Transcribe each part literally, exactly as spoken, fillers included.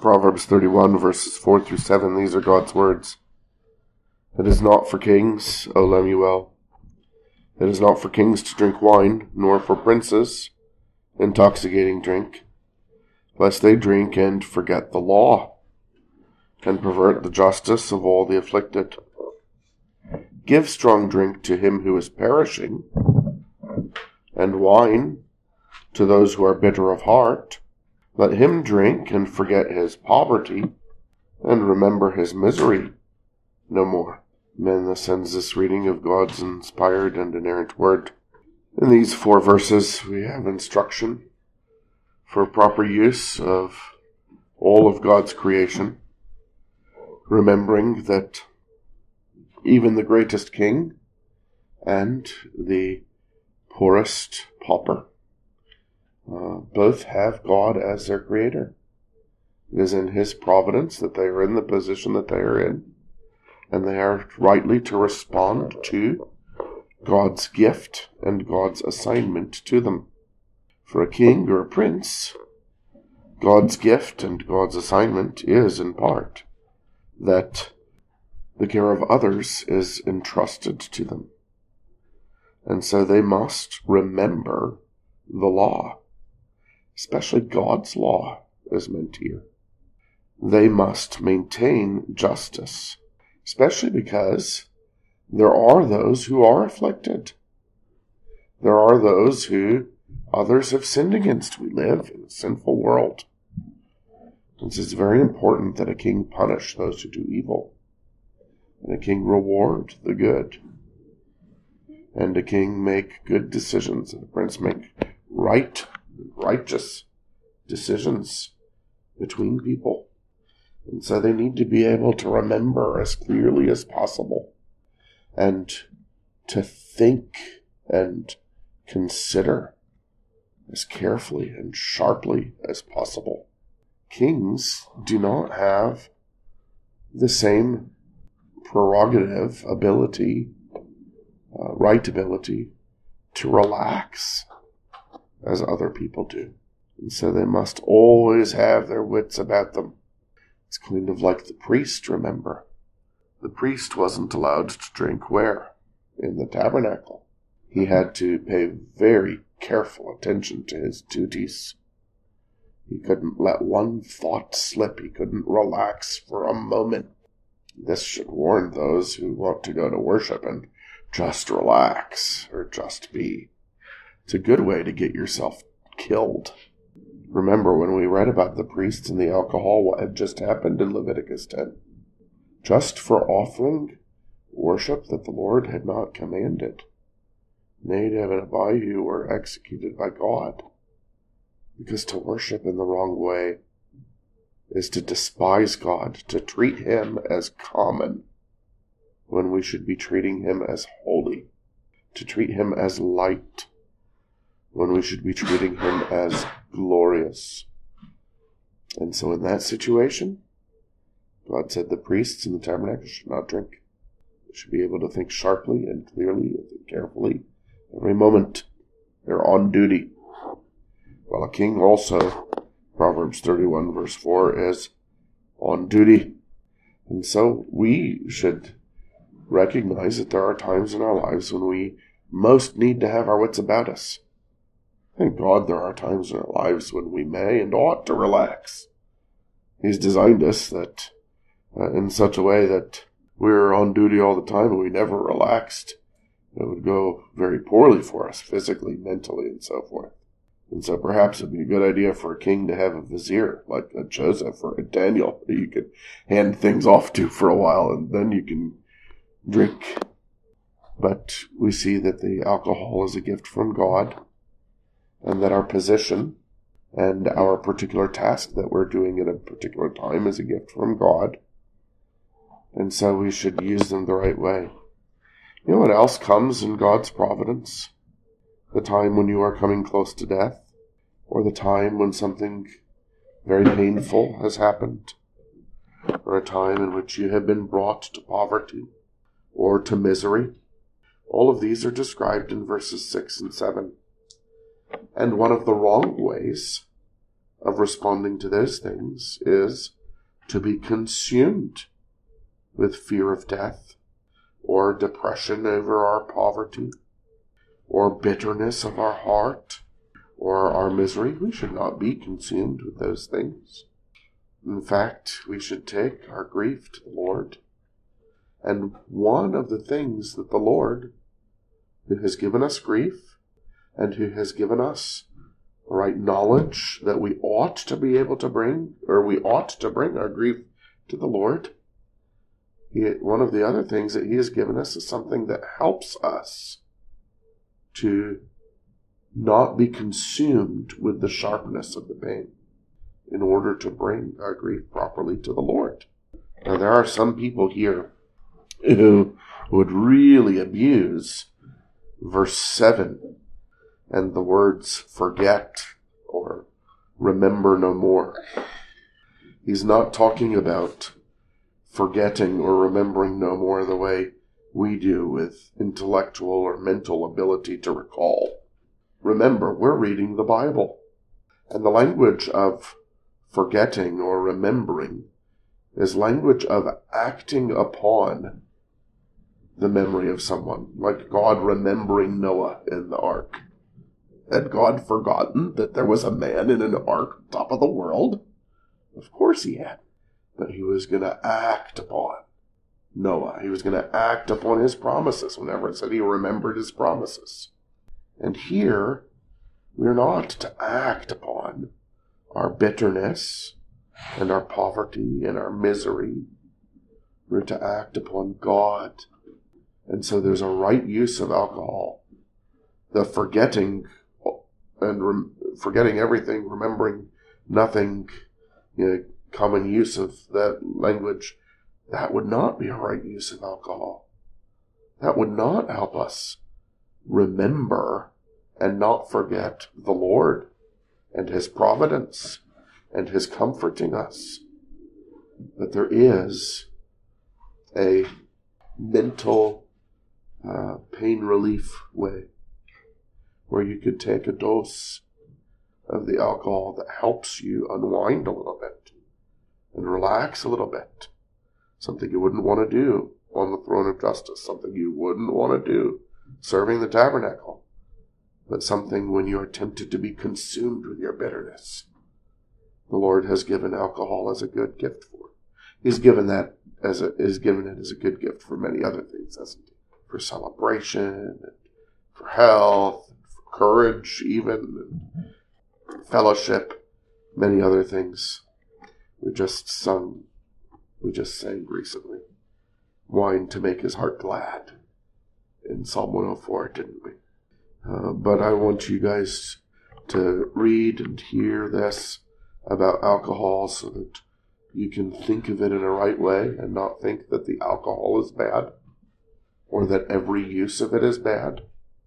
Proverbs thirty-one, verses four through seven, these are God's words. It is not for kings, O Lemuel. It is not for kings to drink wine, nor for princes intoxicating drink, lest they drink and forget the law, and pervert the justice of all the afflicted. Give strong drink to him who is perishing, and wine to those who are bitter of heart. Let him drink and forget his poverty, and remember his misery no more. Amen. This ends this reading of God's inspired and inerrant word. In these four verses, we have instruction for proper use of all of God's creation, remembering that even the greatest king and the poorest pauper uh, both have God as their creator. It is in his providence that they are in the position that they are in, and they are rightly to respond to God's gift and God's assignment to them. For a king or a prince, God's gift and God's assignment is, in part, that the care of others is entrusted to them. And so they must remember the law, especially God's law is meant here. They must maintain justice, especially because there are those who are afflicted. There are those who others have sinned against. We live in a sinful world. And so it's very important that a king punish those who do evil, and a king reward the good, and a king make good decisions, and a prince make right, righteous decisions between people. And so they need to be able to remember as clearly as possible, and to think and consider as carefully and sharply as possible. Kings do not have the same prerogative, ability, uh, right ability to relax as other people do. And so they must always have their wits about them. It's kind of like the priest, remember. The priest wasn't allowed to drink where? In the tabernacle. He had to pay very careful attention to his duties. He couldn't let one thought slip. He couldn't relax for a moment. This should warn those who want to go to worship and just relax or just be. It's a good way to get yourself killed. Remember when we read about the priests and the alcohol, what had just happened in Leviticus ten? Just for offering worship that the Lord had not commanded, Nadab and Abihu were executed by God. Because to worship in the wrong way is to despise God, to treat him as common when we should be treating him as holy, to treat him as light when we should be treating him as glorious. And so in that situation, God said the priests in the tabernacle should not drink. They should be able to think sharply and clearly and carefully every moment. They're on duty. While a king also, Proverbs thirty-one verse four, is on duty. And so we should recognize that there are times in our lives when we most need to have our wits about us. Thank God there are times in our lives when we may and ought to relax. He's designed us that uh, in such a way that we're on duty all the time and we never relaxed. It would go very poorly for us physically, mentally, and so forth. And so perhaps it would be a good idea for a king to have a vizier, like a Joseph or a Daniel, that you could hand things off to for a while, and then you can drink. But we see that the alcohol is a gift from God, and that our position and our particular task that we're doing at a particular time is a gift from God. And so we should use them the right way. You know what else comes in God's providence? The time when you are coming close to death, or the time when something very painful has happened, or a time in which you have been brought to poverty or to misery. All of these are described in verses six and seven. And one of the wrong ways of responding to those things is to be consumed with fear of death, or depression over our poverty, or bitterness of our heart, or our misery. We should not be consumed with those things. In fact, we should take our grief to the Lord. And one of the things that the Lord, who has given us grief, and who has given us right knowledge that we ought to be able to bring, or we ought to bring our grief to the Lord, he, one of the other things that he has given us is something that helps us to not be consumed with the sharpness of the pain in order to bring our grief properly to the Lord. Now, there are some people here who would really abuse verse seven and the words forget or remember no more. He's not talking about forgetting or remembering no more the way we do with intellectual or mental ability to recall. Remember, we're reading the Bible, and the language of forgetting or remembering is language of acting upon the memory of someone, like God remembering Noah in the ark. Had God forgotten that there was a man in an ark on top of the world? Of course he had. But he was going to act upon Noah. He was going to act upon his promises whenever it said he remembered his promises. And here, we're not to act upon our bitterness and our poverty and our misery. We're to act upon God. And so there's a right use of alcohol. The forgetting and rem- forgetting everything, remembering nothing, you know, common use of that language, that would not be a right use of alcohol. That would not help us remember and not forget the Lord and his providence and his comforting us. But there is a mental uh, pain relief way where you could take a dose of the alcohol that helps you unwind a little bit and relax a little bit. Something you wouldn't want to do on the throne of justice. Something you wouldn't want to do serving the tabernacle. But something when you are tempted to be consumed with your bitterness. The Lord has given alcohol as a good gift for. He's given that as a is given it as a good gift for many other things, hasn't he? For celebration, and for health, and for courage, even and fellowship, many other things. We just sung, we just sang recently, wine to make his heart glad in Psalm one oh four, didn't we? Uh, but I want you guys to read and hear this about alcohol so that you can think of it in a right way and not think that the alcohol is bad, or that every use of it is bad,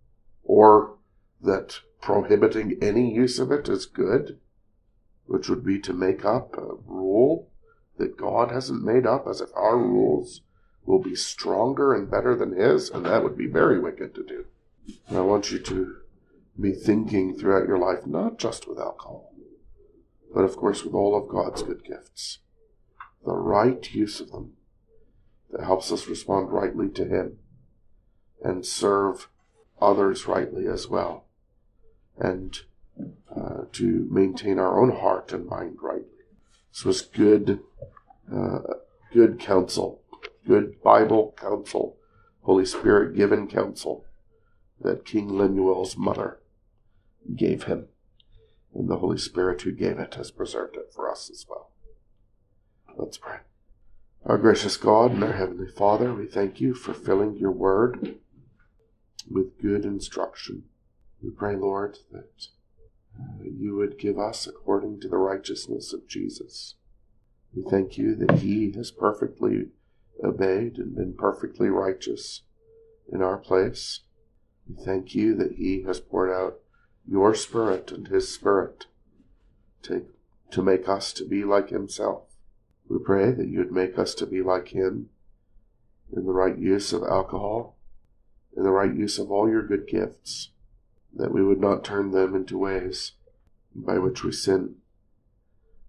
or that prohibiting any use of it is good, which would be to make up a rule that God hasn't made up, as if our rules will be stronger and better than his, and that would be very wicked to do. And I want you to be thinking throughout your life, not just with alcohol, but of course with all of God's good gifts, the right use of them that helps us respond rightly to him and serve others rightly as well, and uh, to maintain our own heart and mind rightly. This was good, uh, good counsel, good Bible counsel, Holy Spirit given counsel that King Lemuel's mother gave him, and the Holy Spirit who gave it has preserved it for us as well. Let's pray. Our gracious God and our Heavenly Father, we thank you for filling your word with good instruction. We pray, Lord, that uh, you would give us according to the righteousness of Jesus. We thank you that he has perfectly obeyed and been perfectly righteous in our place. We thank you that he has poured out your Spirit and his Spirit to, to make us to be like himself. We pray that you would make us to be like him in the right use of alcohol, in the right use of all your good gifts, that we would not turn them into ways by which we sin,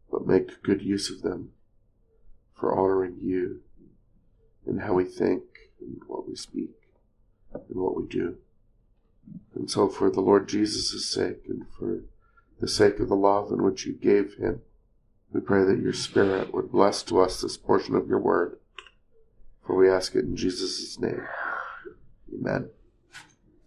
but make good use of them for honoring you in how we think and what we speak and what we do. And so for the Lord Jesus' sake and for the sake of the love in which you gave him, we pray that your Spirit would bless to us this portion of your word. For we ask it in Jesus' name. Amen.